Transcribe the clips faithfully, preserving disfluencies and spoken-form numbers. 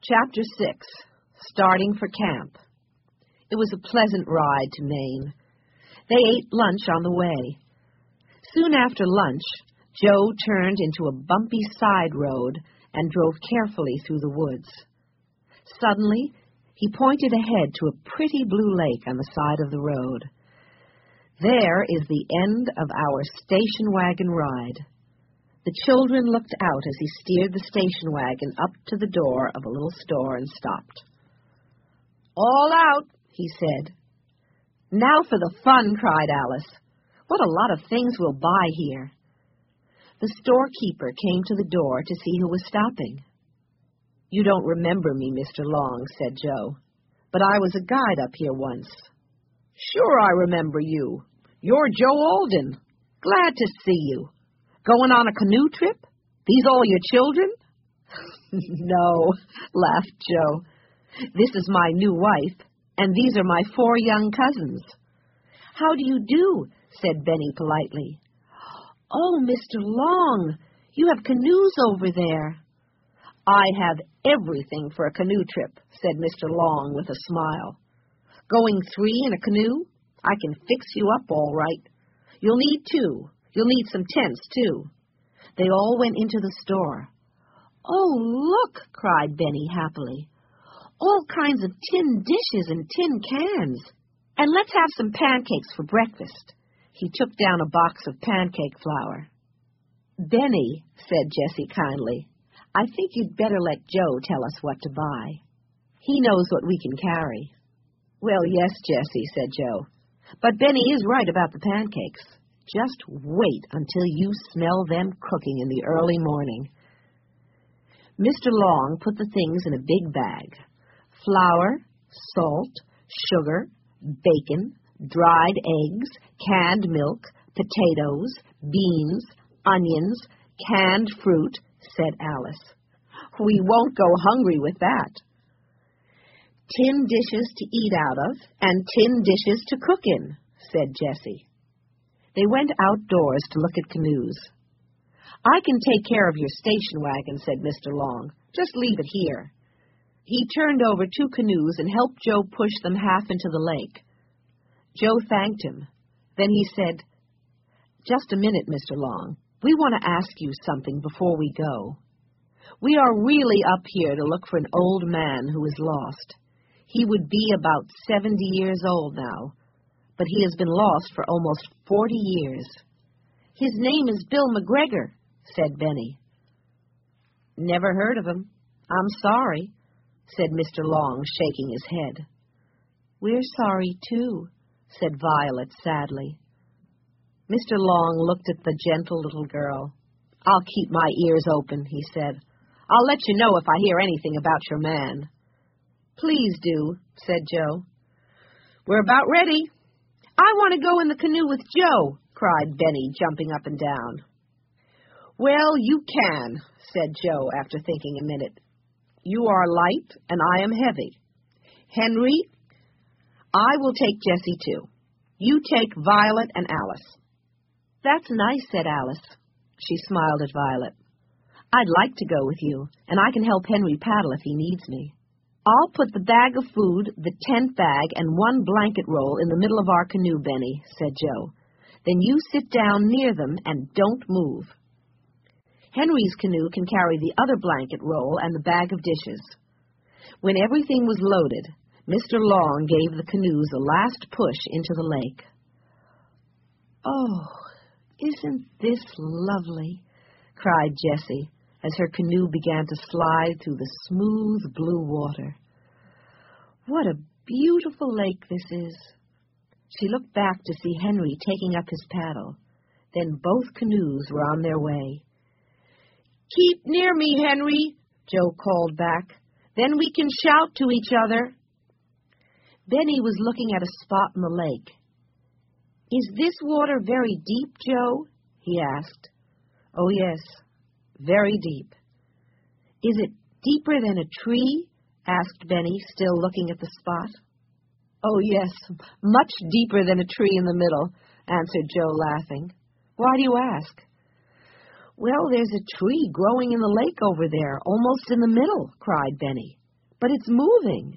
Chapter six. Starting for Camp. It was a pleasant ride to Maine. They ate lunch on the way. Soon after lunch, Joe turned into a bumpy side road and drove carefully through the woods. Suddenly, he pointed ahead to a pretty blue lake on the side of the road. There is the end of our station wagon ride. The children looked out as he steered the station wagon up to the door of a little store and stopped. "All out," he said. "Now for the fun," cried Alice. "What a lot of things we'll buy here." The storekeeper came to the door to see who was stopping. "You don't remember me, Mister Long," said Joe, "but I was a guide up here once." "Sure I remember you. You're Joe Alden. Glad to see you. Going on a canoe trip? These all your children?" "No," laughed Joe. "This is my new wife, and these are my four young cousins." "How do you do?" said Benny politely. "Oh, Mister Long, you have canoes over there." "I have everything for a canoe trip," said Mister Long with a smile. "Going three in a canoe? I can fix you up all right. You'll need two. You'll need some tents, too." They all went into the store. "Oh, look," cried Benny happily. "All kinds of tin dishes and tin cans. And let's have some pancakes for breakfast." He took down a box of pancake flour. "Benny," said Jessie kindly, "I think you'd better let Joe tell us what to buy. He knows what we can carry." "Well, yes, Jessie," said Joe. "But Benny is right about the pancakes. Just wait until you smell them cooking in the early morning." Mister Long put the things in a big bag. Flour, salt, sugar, bacon, dried eggs, canned milk, potatoes, beans, onions, canned fruit, said Alice. "We won't go hungry with that." "Tin dishes to eat out of and tin dishes to cook in," said Jessie. They went outdoors to look at canoes. "I can take care of your station wagon," said Mister Long. "Just leave it here." He turned over two canoes and helped Joe push them half into the lake. Joe thanked him. Then he said, "Just a minute, Mister Long. We want to ask you something before we go. We are really up here to look for an old man who is lost. He would be about seventy years old now, but he has been lost for almost forty years. His name is Bill McGregor," said Benny. "Never heard of him. I'm sorry," said Mister Long, shaking his head. "We're sorry, too," said Violet sadly. Mister Long looked at the gentle little girl. "I'll keep my ears open," he said. "I'll let you know if I hear anything about your man." "Please do," said Joe. "We're about ready." "I want to go in the canoe with Joe," cried Benny, jumping up and down. "Well, you can," said Joe after thinking a minute. "You are light, and I am heavy. Henry, I will take Jessie, too. You take Violet and Alice." "That's nice," said Alice. She smiled at Violet. "I'd like to go with you, and I can help Henry paddle if he needs me." "I'll put the bag of food, the tent bag, and one blanket roll in the middle of our canoe, Benny," said Joe. "Then you sit down near them and don't move. Henry's canoe can carry the other blanket roll and the bag of dishes." When everything was loaded, Mister Long gave the canoes a last push into the lake. "Oh, isn't this lovely?" cried Jessie, as her canoe began to slide through the smooth blue water. "What a beautiful lake this is." She looked back to see Henry taking up his paddle. Then both canoes were on their way. "Keep near me, Henry," Joe called back. "Then we can shout to each other." Benny was looking at a spot in the lake. "Is this water very deep, Joe?" he asked. "Oh, yes, very deep." "Is it deeper than a tree?" asked Benny, still looking at the spot. "Oh, yes, much deeper than a tree in the middle," answered Joe, laughing. "Why do you ask?" "Well, there's a tree growing in the lake over there, almost in the middle," cried Benny. but it's moving.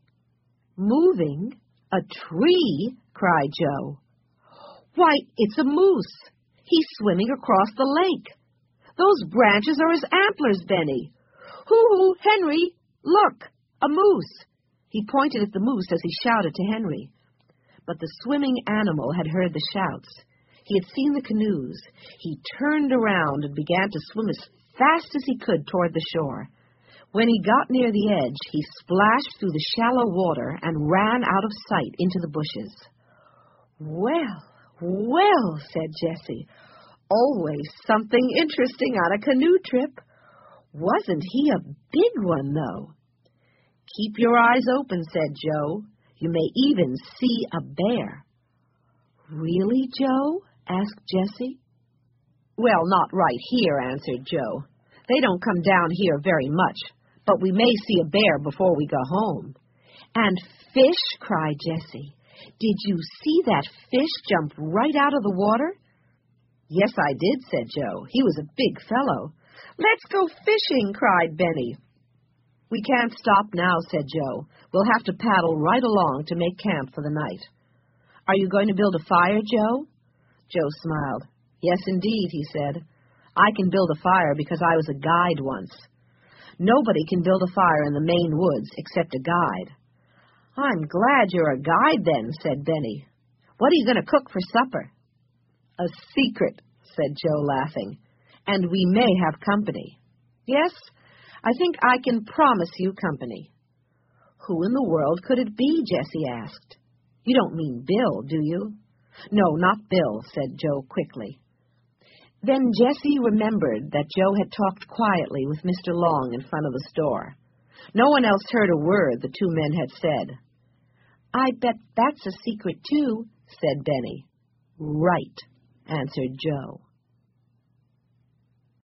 Moving? A tree? Cried Joe. Why, it's a moose. He's swimming across the lake. Those branches are his antlers, Benny. Hoo-hoo, Henry, look, a moose. He pointed at the moose as he shouted to Henry. But the swimming animal had heard the shouts. He had seen the canoes. He turned around and began to swim as fast as he could toward the shore. When he got near the edge, he splashed through the shallow water and ran out of sight into the bushes. Well, well, said Jessie. Always something interesting on a canoe trip. Wasn't he a big one, though? Keep your eyes open, said Joe. You may even see a bear. Really, Joe? Asked Jessie. Well, not right here, answered Joe. They don't come down here very much, but we may see a bear before we go home. And fish, cried Jessie. Did you see that fish jump right out of the water? Yes, I did, said Joe. He was a big fellow. Let's go fishing, cried Benny. We can't stop now, said Joe. We'll have to paddle right along to make camp for the night. Are you going to build a fire, Joe? Joe smiled. Yes, indeed, he said. I can build a fire because I was a guide once. Nobody can build a fire in the Maine woods except a guide. I'm glad you're a guide then, said Benny. What are you going to cook for supper? A secret, said Joe, laughing. And we may have company. Yes, I think I can promise you company. Who in the world could it be, Jessie asked. You don't mean Bill, do you? No, not Bill, said Joe quickly. Then Jessie remembered that Joe had talked quietly with Mister Long in front of the store. No one else heard a word the two men had said. I bet that's a secret, too, said Benny. Right, answered Joe.